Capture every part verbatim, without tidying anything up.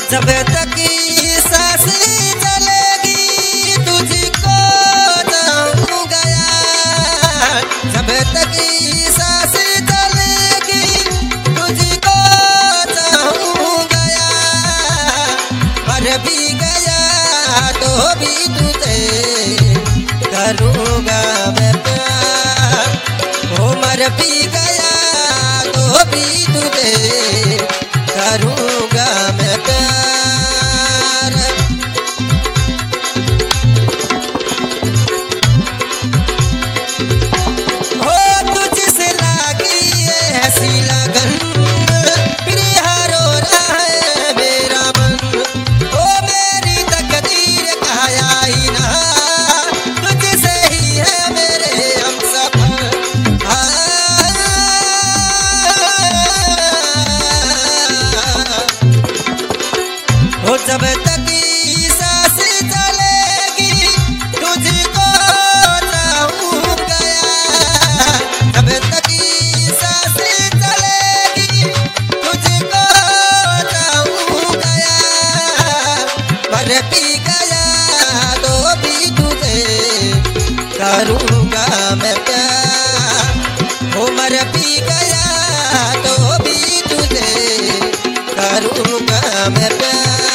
जब तक सांस चलेगी तुझको चाहूँगा यार, जब तक सांस चलेगी तुझको चाहूँगा यार। मर भी गया तो भी तुझे करूँगा मैं प्यार, ओ मर भी गया तो भी तुझे करूँगा मैं प्यार। हो तुझसे लागी ये हंसी लगन, फिर हारो रहा है मेरा मन। ओ मेरी तकदीर कहा ही ना, तुझसे ही है मेरे हमसफर। हो जब तक सांस चलेगी तुझको चाहूँगा यार, जब तक सांस चलेगी तुझको चाहूँगा यार। मर भी गया तो भी तुझे करूँगा मैं प्यार, हो मर भी गया तो भी तुझे करूँगा मैं प्यार।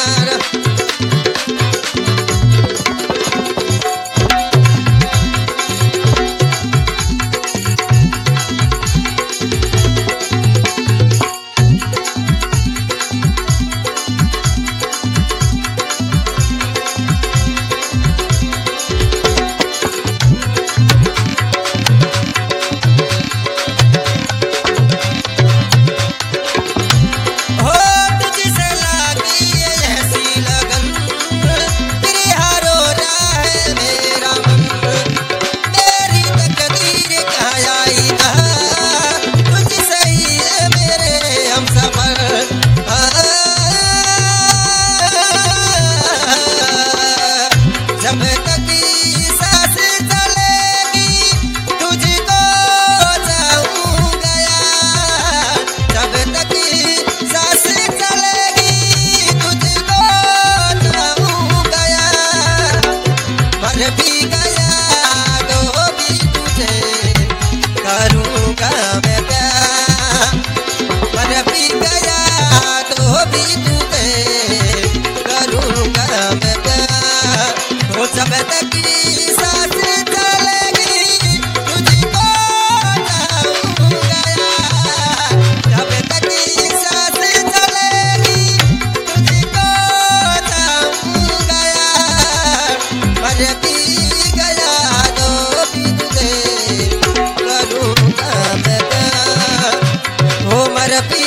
जब तक सांस चलेगी तुझको चाहूँगा यार, जब तक सांस चलेगी तुझको चाहूँगा यार। मर भी गया तो भी तुझे करूँगा मैं प्यार, मर भी गया तो भी तुझे करूँगा मैं प्यार। हो जब तक सांस चलेगी तुझको चाहूँगा यार, जब तक सांस चलेगी तुझको चाहूँगा यार। मर भी गया तो भी तुझे करूँगा मैं प्यार, हो मर भी